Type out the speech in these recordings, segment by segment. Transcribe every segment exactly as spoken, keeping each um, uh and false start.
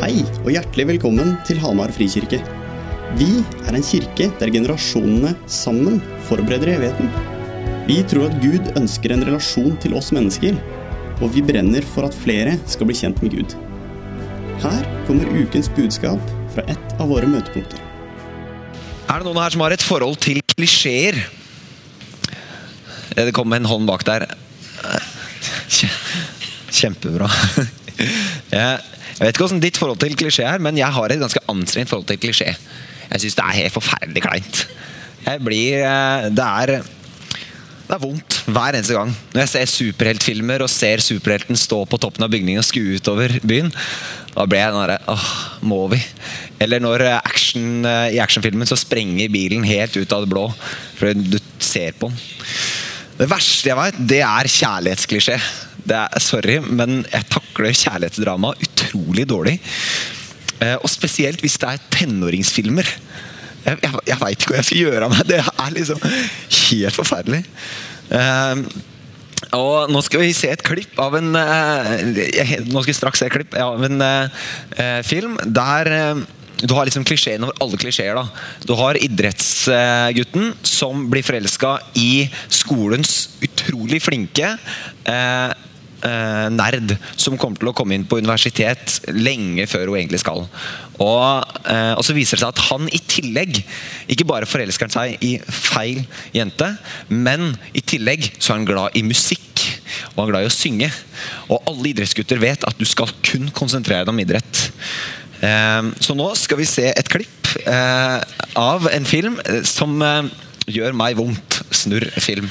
Hei og hjertelig velkommen til Hamar Frikirke. Vi er en kirke der generasjonene sammen forbereder evigheten. Vi tror at Gud ønsker en relasjon til oss mennesker, og vi brenner for at flere skal bli kjent med Gud. Her kommer ukens budskap fra et av våre møtepunkter. Er det noen her som har et forhold til klisjeer? Det kom en hånd bak der. Kjempebra. Jeg vet ikke hvordan ditt forhold til klisjé er, men jeg har et ganske anstrengt forhold til klisjé. Jeg synes det er helt forferdelig kleint. Jeg blir, det er, det er vondt hver eneste gang. Når jeg ser superheltfilmer og ser superhelten stå på toppen av bygningen og skue utover byen, da blir jeg den der, åh, må vi? Eller når action, i actionfilmen så sprenger bilen helt ut av det blå, for du ser på den. Det verste jeg vet, det er kjærlighetsklisjé. Det er, sorry, men jeg takler kjærlighetsdrama utrolig dårlig. Eh, og spesielt hvis det er tenåringsfilmer. Jeg, jeg, jeg vet ikke hva jeg skal gjøre av meg. Det er liksom helt forferdelig. Eh, og nå skal vi se et klipp av en... Eh, nå skal vi straks se et klipp av en eh, film der... Eh, Du har liksom klisjeen over alle klisjeer da. Du har idrettsgutten som blir forelsket i skolens utrolig flinke eh, eh, nerd som kommer til å komme inn på universitet lenge før hun egentlig skal. Og, eh, og så viser det seg at han i tillegg ikke bare forelsker han seg i feil jente, men i tillegg så er han glad i musikk og han er glad i å synge. Og alle idrettsgutter vet at du skal kun konsentrere deg om idrett. Så nå skal vi se et klipp av en film som gjør meg vondt. Snurr-film.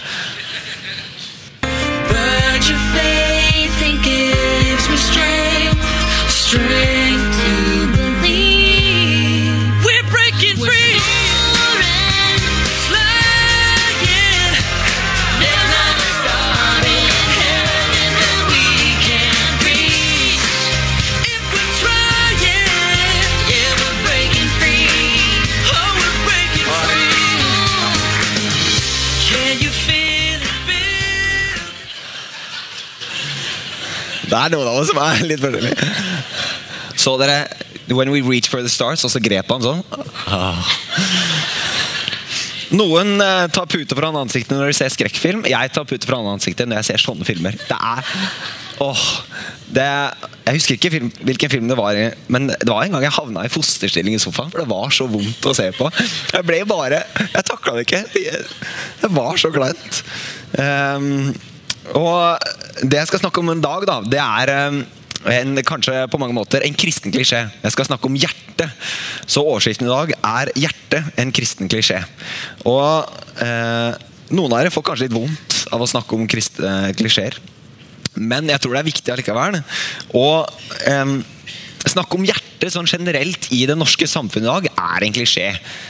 Birds of faith think gives me strength, strength to believe. We're breaking free. Det er noen av oss som er litt forskjellig. Så dere, when we reach for the stars, og så grep han sånn. Ah. Noen uh, tar pute fra ansiktet når de ser skrekkfilm. Jeg tar pute fra ansiktet når jeg ser sånne filmer. Det er, åh, det, jeg husker ikke film, hvilken film det var i, men det var en gang jeg havnet i fosterstilling i sofaen, for det var så vondt å se på. Jeg ble bare, jeg taklet det ikke. Det, det var så kleint. Um, Og det jeg skal snakke om en dag da, det er en, kanskje på mange måter en kristen klisjé. Jeg skal snakke om hjerte. Så overskriften i dag er hjerte, en kristen klisjé. Og eh, noen av dere får kanskje litt vondt av å snakke om kristne klisjéer. Men jeg tror det er viktig allikevel. Og eh, snakke om hjerte sånn generelt i det norske samfunnet i dag er en klisjé.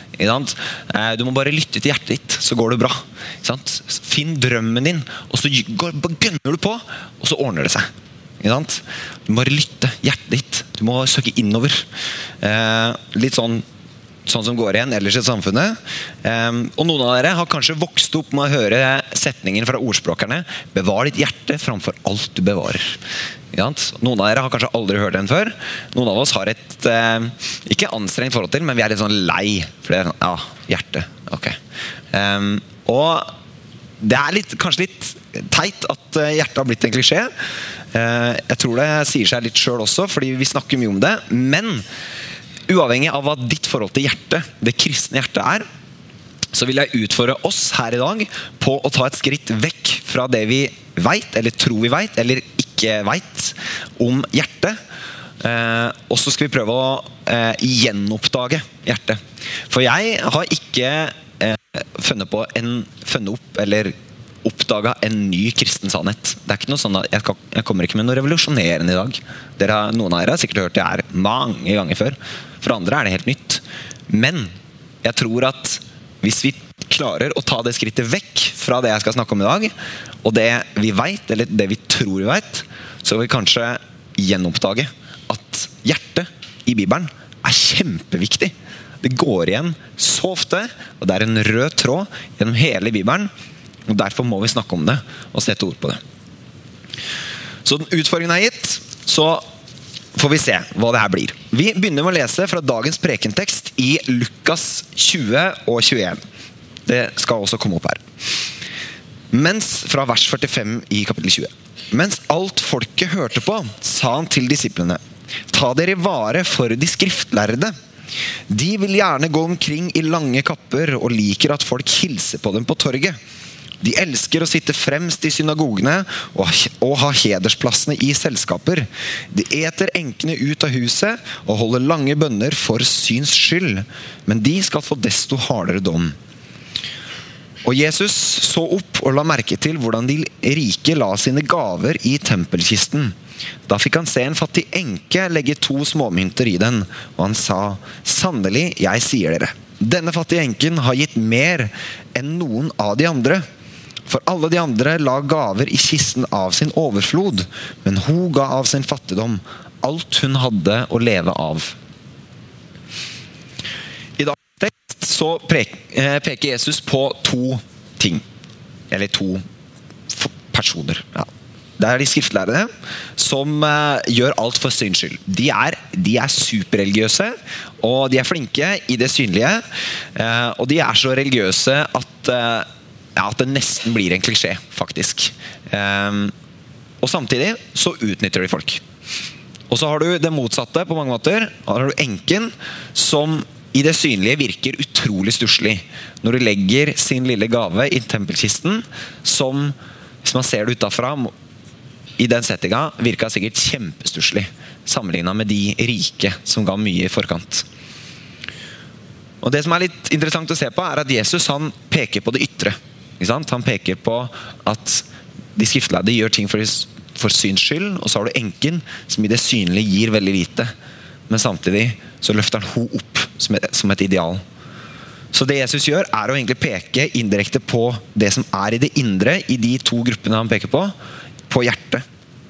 Du må bare lytte til hjertet ditt, så går det bra. Finn drømmen din, og så gønner du på, og så ordner det seg. Du må bare lytte hjertet ditt. Du må søke innover. Litt sånn sånn som går igjen ellers i samfunnet. Og noen av dere har kanskje vokst opp med å høre setningen fra ordspråkerne: bevar ditt hjerte framfor alt du bevarer. Noen av dere har kanskje aldri hørt den før. Noen av oss har et eh, ikke anstrengt forhold til, men vi er litt sånn lei for det er sånn, ja, hjerte, ok um, og det er litt, kanskje litt teit at hjertet har blitt en klisjé. uh, jeg tror det sier seg litt selv også, fordi vi snakker mye om det, men uavhengig av hva ditt forhold til hjertet, det kristne hjertet er, så vil jeg utfordre oss her i dag på å ta et skritt vekk fra det vi vet, eller tror vi vet, eller ikke vet om hjertet. Eh, og så skal vi prøve å eh, gjenoppdage hjertet. For jeg har ikke eh, funnet på en funnet opp eller oppdaget en ny kristen sannhet. Det er ikke noe sånn at jeg, skal, jeg kommer ikke med noe revolusjonerende i dag. Dere, noen av dere har sikkert hørt det her mange ganger før. For andre er det helt nytt. Men jeg tror at hvis vi klarer å ta det skrittet vekk fra det jeg skal snakke om i dag, og det vi vet, eller det vi tror vi vet, så vil vi kanskje gjenoppdage at hjertet i Bibelen er kjempeviktig. Det går igjen så ofte, og det er en rød tråd gjennom hele Bibelen, og derfor må vi snakke om det og sette ord på det. Så den utfordringen er gitt, så får vi se hva det her blir. Vi begynner med å lese fra dagens prekentekst i Lukas tjue og tjueen. Det skal også komme opp her. Mens fra vers førtifem i kapittel tjue. Mens alt folket hørte på, sa han til disiplene: ta dere i vare for de skriftlærde. De vil gjerne gå omkring i lange kapper og liker at folk hilser på dem på torget. De elsker å sitte fremst i synagogene og, og ha hedersplassene i selskaper. De eter enkene ut av huset og holder lange bønner for syns skyld, men de skal få desto hardere dom. Og Jesus så opp og la merke til hvordan de rike la sine gaver i tempelkisten. Da fikk han se en fattig enke legge to småmynter i den, og han sa: sannelig, jeg sier dere, denne fattige enken har gitt mer enn noen av de andre. For alle de andre la gaver i kisten av sin overflod, men hun ga av sin fattigdom alt hun hadde å leve av. I dagens tekst så peker Jesus på to ting, eller to personer. Ja. Det er de skriftlærere som gjør alt for syns skyld. De er, de er superreligiøse, og de er flinke i det synlige, og de er så religiøse at Ja, at det nesten blir en klisjé, faktisk. Um, og samtidig så utnytter de folk. Og så har du det motsatte på mange måter. Da har du enken, som i det synlige virker utrolig stusslig. Når du legger sin lille gave i tempelkisten, som, hvis man ser det utenfra, i den settinga, virker sikkert kjempestusslig, sammenlignet med de rike som ga mye i forkant. Og det som er litt interessant å se på, er at Jesus han peker på det ytre. Han peker på at de skriftlærde gjør ting for, for syns skyld, og så har du enken som i det synlige gir veldig lite, men samtidig så løfter han ho opp som et, som et ideal. Så det Jesus gjør er å egentlig peke indirekte på det som er i det indre i de to gruppene han peker på, på hjertet.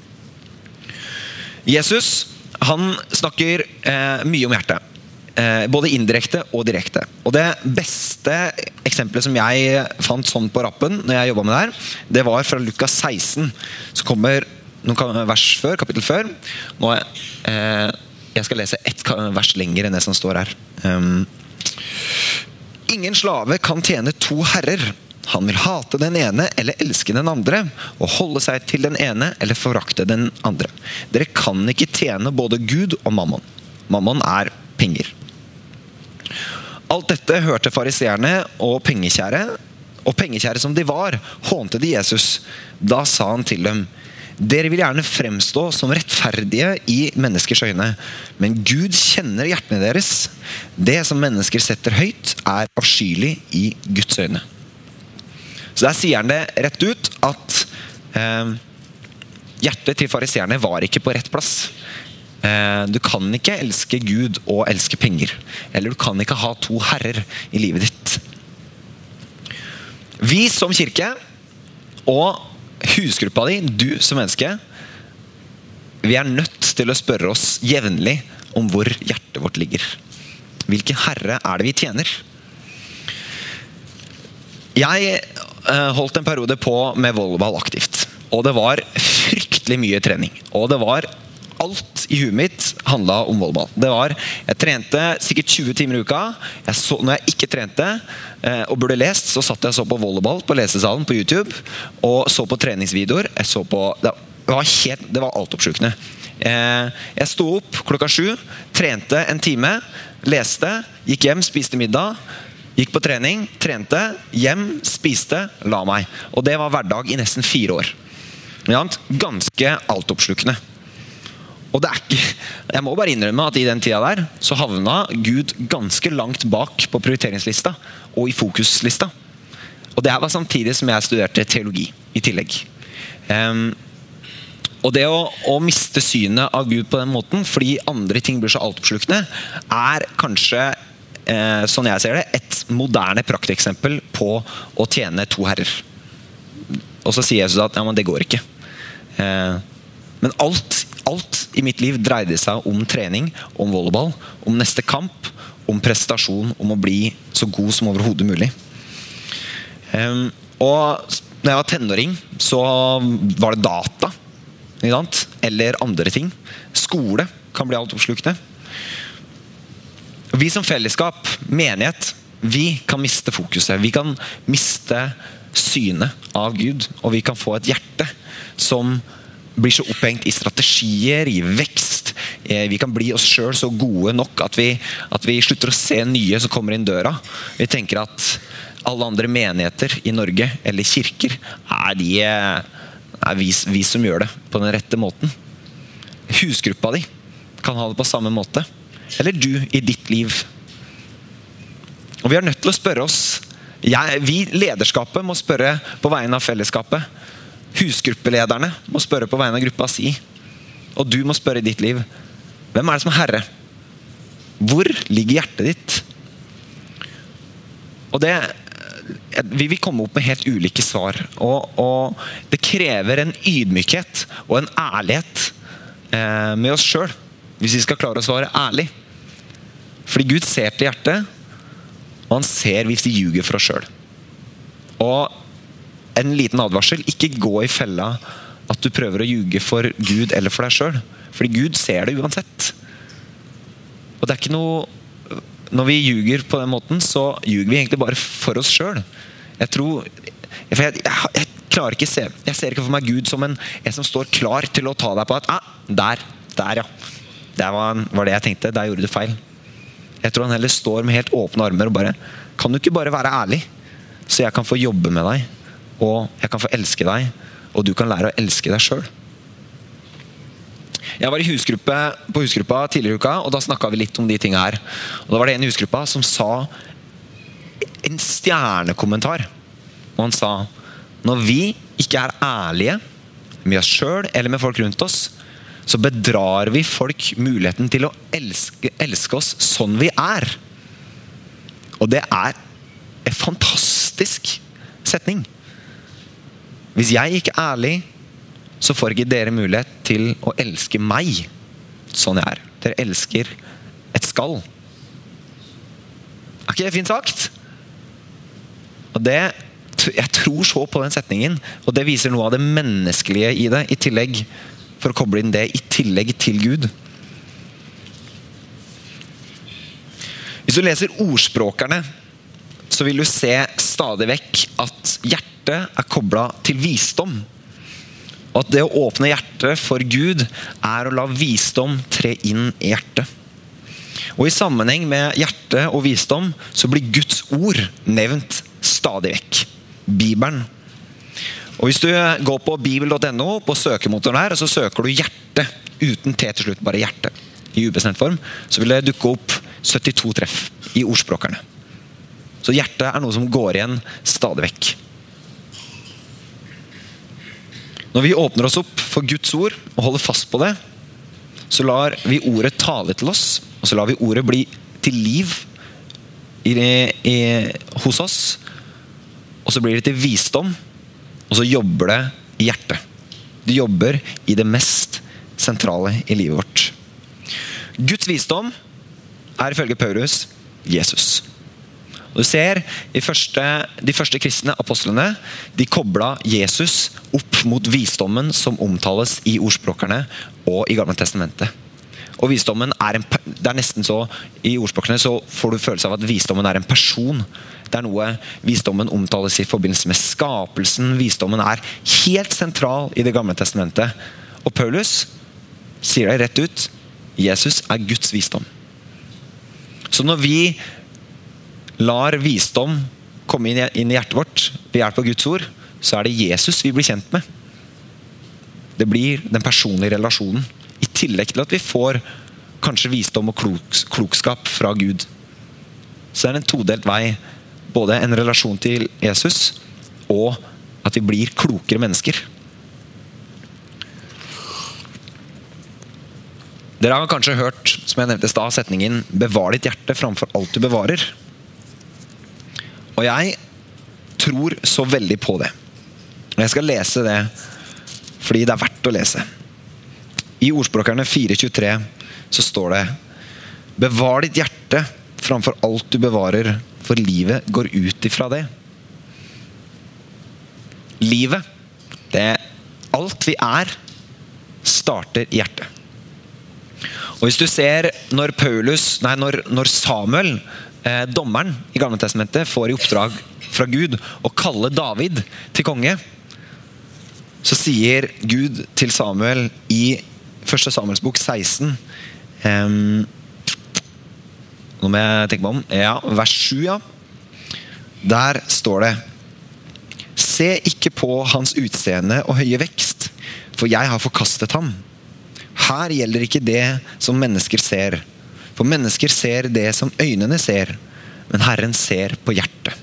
Jesus han snakker eh, mye om hjertet. Både indirekte og direkte. Og det beste eksempelet som jeg fant sånn på rappen når jeg jobbet med det her, det var fra Lukas seksten, som kommer noen vers før, kapittel før. Nå er, eh, jeg skal lese ett vers lenger enn det som står her. Um, Ingen slave kan tjene to herrer. Han vil hate den ene eller elske den andre, og holde seg til den ene eller forakte den andre. Dere kan ikke tjene både Gud og mammon. Mammon er penger. Alt dette hørte fariseerne og pengekjære, og pengekjære som de var, hånte de Jesus. Da sa han til dem: dere vil gjerne fremstå som rettferdige i menneskers øyne, men Gud kjenner hjertene deres. Det som mennesker setter høyt, er avskyelig i Guds øyne. Så der sier han det rett ut at eh, hjertet til fariseerne var ikke på rett plass. Du kan ikke elske Gud og elske penger. Eller du kan ikke ha to herrer i livet ditt. Vi som kirke og husgruppa di, du som menneske, vi er nødt til å spørre oss jevnlig om hvor hjertet vårt ligger. Hvilken herre er det vi tjener? Jeg holdt en periode på med volleyball aktivt. Og det var fryktelig mye trening. Og det var alt i huet mitt handlet om volleyball. Det var, jeg trente sikkert tjue timer i uka. Jeg så, når jeg ikke trente eh, og burde lest, så satt jeg og så på volleyball på lesesalen på YouTube, og så på treningsvideoer. Jeg så på, det var, helt, det var altoppslukende. Eh, jeg sto opp klokka sju, trente en time, leste, gikk hjem, spiste middag, gikk på trening, trente, hjem, spiste, la meg. Og det var hverdag i nesten fire år. Ganske altoppslukende. Og det er ikke, jeg må bare innrømme at i den tida der så havna Gud ganske langt bak på prioriteringslista og i fokuslista. Og det her var samtidig som jeg studerte teologi i tillegg. Um, og det å, å miste synet av Gud på den måten fordi andre ting blir så altoppslukende, er kanskje, eh, sånn jeg ser det, et moderne prakteksempel på å tjene to herrer. Og så sier Jesus at ja, men det går ikke. Eh, men alt Alt i mitt liv dreide seg om trening, om volleyball, om neste kamp, om prestasjon, om å bli så god som overhodet mulig. Um, og når jeg var tenåring, så var det data, ikke sant? Eller andre ting. Skole kan bli altoppslukende. Vi som fellesskap, menighet, vi kan miste fokuset. Vi kan miste synet av Gud, og vi kan få et hjerte som blir så opphengt i strategier, i vekst. Vi kan bli oss selv så gode nok at vi, at vi slutter å se nye som kommer inn døra. Vi tenker at alle andre menigheter i Norge, eller kirker, er, de, er vi, vi som gjør det på den rette måten. Husgruppa di kan ha det på samme måte. Eller du i ditt liv. Og vi er nødt til å spørre oss, jeg, vi lederskapet må spørre på vegne av fellesskapet. Husgruppelederne må spørre på vegne av gruppa si. Og du må spørre i ditt liv, hvem er det som er herre? Hvor ligger hjertet ditt? Og det, vi vil komme opp med helt ulike svar. Og, og det krever en ydmykhet og en ærlighet eh, med oss selv, hvis vi skal klare å svare ærlig. Fordi Gud ser til hjertet, og han ser hvis vi ljuger for oss selv. Og en liten advarsel, ikke gå i fella at du prøver å ljuge for Gud eller for deg selv. Fordi Gud ser det uansett. Og det er ikke noe, når vi ljuger på den måten, så ljuger vi egentlig bare for oss selv. Jeg tror, for jeg, jeg, jeg klarer ikke se, jeg ser ikke for meg Gud som en, en som står klar til å ta deg på at, ah, der, der ja. Det var, var det jeg tenkte, der gjorde du feil. Jeg tror han heller står med helt åpne armer og bare, kan du ikke bare være ærlig? Så jeg kan få jobbe med deg, og jeg kan få elske deg, og du kan lære å elske deg selv. Jeg var i husgruppe, på husgruppa tidligere i uka, og da snakket vi litt om de tingene her. Og da var det en i husgruppa som sa en stjernekommentar. Og han sa, når vi ikke er ærlige med oss selv eller med folk rundt oss, så bedrar vi folk muligheten til å elske, elske oss sånn vi er. Og det er en fantastisk setning. Hvis jeg ikke er ærlig, så får ikke dere mulighet til å elske meg sånn jeg er. Dere elsker et skall. Er ikke det fint sagt? Og det, jeg tror så på den setningen, og det viser noe av det menneskelige i det, i tillegg, for å koble inn det i tillegg til Gud. Hvis du leser ordspråkerne, så vil du se stadig vekk at hjertet er koblet til visdom. Og at det å åpne hjertet for Gud er å la visdom tre inn i hjertet. Og i sammenheng med hjerte og visdom så blir Guds ord nevnt stadig vekk. Bibelen. Og hvis du går på bibel punktum no på søkemotoren her, og så søker du hjerte uten T til slutt, bare hjerte i ubestemt form, så vil det dukke opp syttito treff i ordspråkerne. Så hjertet er noe som går igjen stadig vekk. Når vi åpner oss opp for Guds ord og holder fast på det, så lar vi ordet tale til oss, og så lar vi ordet bli til liv i, i, hos oss, og så blir det til visdom, og så jobber det i hjertet. Det jobber i det mest sentrale i livet vårt. Guds visdom er ifølge Paulus Jesus. Og du ser, de første, de første kristne apostlene, de koblet Jesus opp mot visdommen som omtales i ordspråkerne og i Gamle Testamentet. Og visdommen er en, det er nesten så, i ordspråkene så får du følelse av at visdommen er en person. Det er noe visdommen omtales i forbindelse med skapelsen. Visdommen er helt sentral i det Gamle Testamentet. Og Paulus sier det rett ut, Jesus er Guds visdom. Så når vi lar visdom komme inn i hjertet vårt ved hjelp av Guds ord, så er det Jesus vi blir kjent med. Det blir den personlige relasjonen, i tillegg til at vi får kanskje visdom og kloks, klokskap fra Gud. Så er det en todelt vei, både en relasjon til Jesus, og at vi blir klokere mennesker. Dere har kanskje hørt, som jeg nevnte i stad, setningen «Bevar ditt hjerte framfor alt du bevarer». Og jeg tror så veldig på det. Og jeg skal lese det fordi det er verdt å lese. I ordspråkerne fire tjuetre så står det «Bevar ditt hjerte framfor alt du bevarer, for livet går ut ifra det». Livet, det alt vi er, starter i hjertet. Og Og hvis du ser når Paulus, nei, når, når Samuel, eh, dommeren i Gamle Testamentet, får i oppdrag fra Gud å kalle David til konge, så sier Gud til Samuel i første Samuels bok seksten, eh, nå må jeg tenke meg om, ja, vers sju, ja. Der står det: Se ikke på hans utseende og høye vekst, for jeg har forkastet ham. Her gjelder ikke det som mennesker ser, for mennesker ser det som øynene ser, men Herren ser på hjertet.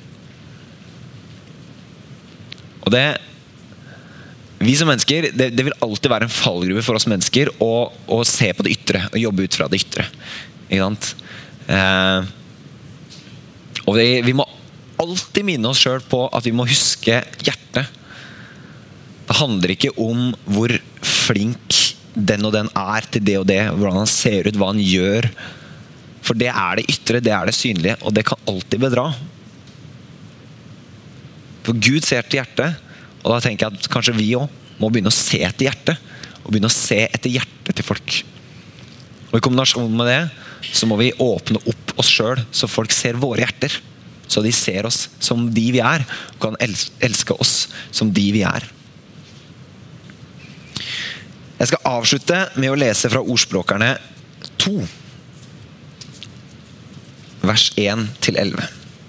Og det, vi som mennesker, det, det vil alltid være en fallgruve for oss mennesker å, å se på det ytre, og jobbe ut fra det ytre. Ikke sant? Eh, og vi, vi må alltid minne oss selv på at vi må huske hjertet. Det handler ikke om hvor flink den og den er til det og det, hvordan han ser ut, hva han gjør. For det er det ytre, det er det synlige, og det kan alltid bedra. For Gud ser til hjertet, og da tenker jeg at kanskje vi også må begynne å se etter hjertet, og begynne å se etter hjertet til folk. Og i kombinasjon med det, så må vi åpne opp oss selv, så folk ser våre hjerter. Så de ser oss som de vi er, og kan elske oss som de vi er. Jeg skal avslutte med å lese fra Ordspråkerne to, vers en til elleve.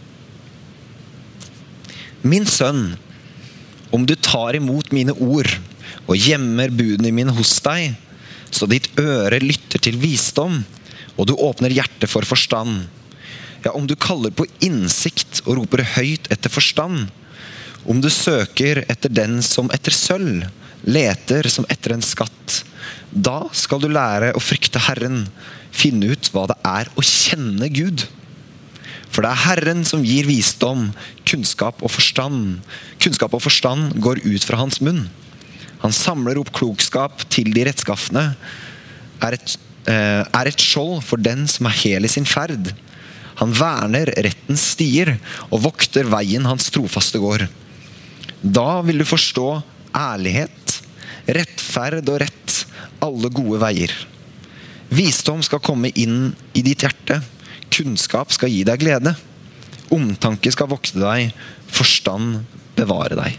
Min sønn, om du tar imot mine ord og gjemmer budene mine hos deg, så ditt øre lytter til visdom, og du åpner hjertet for forstand. Ja, om du kaller på innsikt og roper høyt etter forstand, om du søker etter den som etter sølv, leter som etter en skatt, da skal du lære å frykte Herren, finne ut hva det er å kjenne Gud. For det er Herren som gir visdom, kunnskap og forstand. Kunnskap og forstand går ut fra hans munn. Han samler opp klokskap til de rettskaffene, er et, eh, er et skjold for den som er hel i sin ferd. Han verner rettens stier og vokter veien hans trofaste går. Da vil du forstå ærlighet, rettferd og rett, alle gode veier. Visdom skal komme inn i ditt hjerte, kunnskap skal gi deg glede, omtanke skal vokte deg, forstand bevare deg.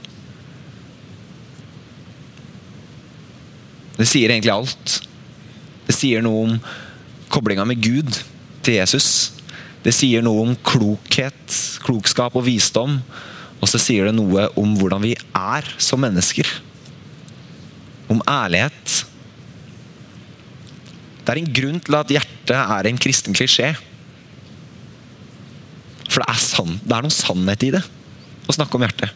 Det sier egentlig alt. Det sier noe om koblinga med Gud til Jesus. Det sier noe om klokhet, klokskap og visdom, og så sier det noe om hvordan vi er som mennesker. Om ærlighet. Det er en grunn til at hjertet er en kristen klisjé. For det er, sann, det er noen sannhet i det å snakke om hjertet.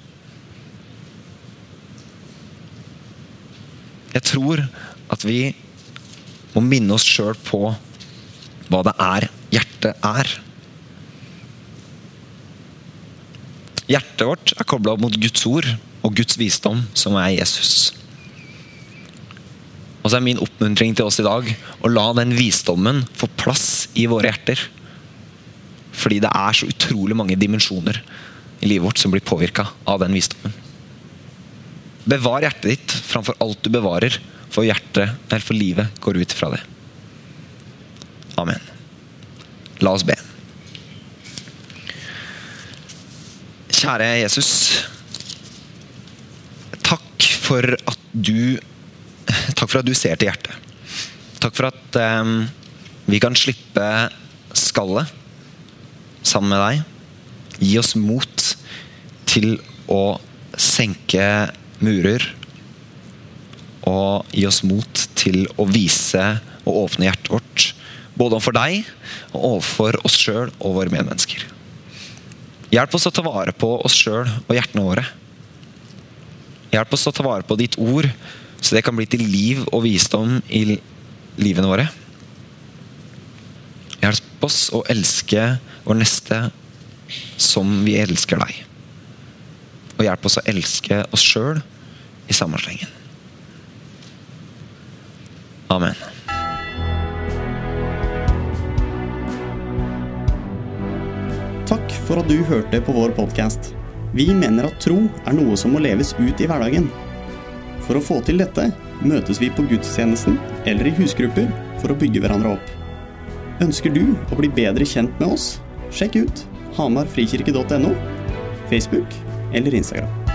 Jeg tror at vi må minne oss selv på hva det er hjertet er. Hjertet vårt er koblet opp mot Guds ord og Guds visdom, som er Jesus. Og så er min oppmuntring til oss i dag å la den visdommen få plass i våre hjerter. Fordi det er så utrolig mange dimensjoner i livet vårt som blir påvirket av den visdommen. Bevar hjertet ditt framfor alt du bevarer, for hjertet, eller for livet går ut fra det. Amen. La oss be. Kjære Jesus, takk for at du Takk for at du ser til hjertet. Takk for at um, vi kan slippe skallet sammen med deg. Gi oss mot til å senke murer, og gi oss mot til å vise og åpne hjertet vårt, både overfor deg og overfor oss selv og våre medmennesker. Hjelp oss å ta vare på oss selv og hjertene våre. Hjelp oss å ta vare på ditt ord, så det kan bli til liv og visdom i livene våre. Hjelp oss å elske vår neste som vi elsker deg. Og hjelp oss å elske oss selv i sammenslengen. Amen. Takk for at du hørte på vår podcast. Vi mener at tro er noe som må leves ut i hverdagen. For å få til dette møtes vi på gudstjenesten eller i husgrupper for å bygge hverandre opp. Ønsker du å bli bedre kjent med oss? Sjekk ut hamar frikirke punktum no, Facebook eller Instagram.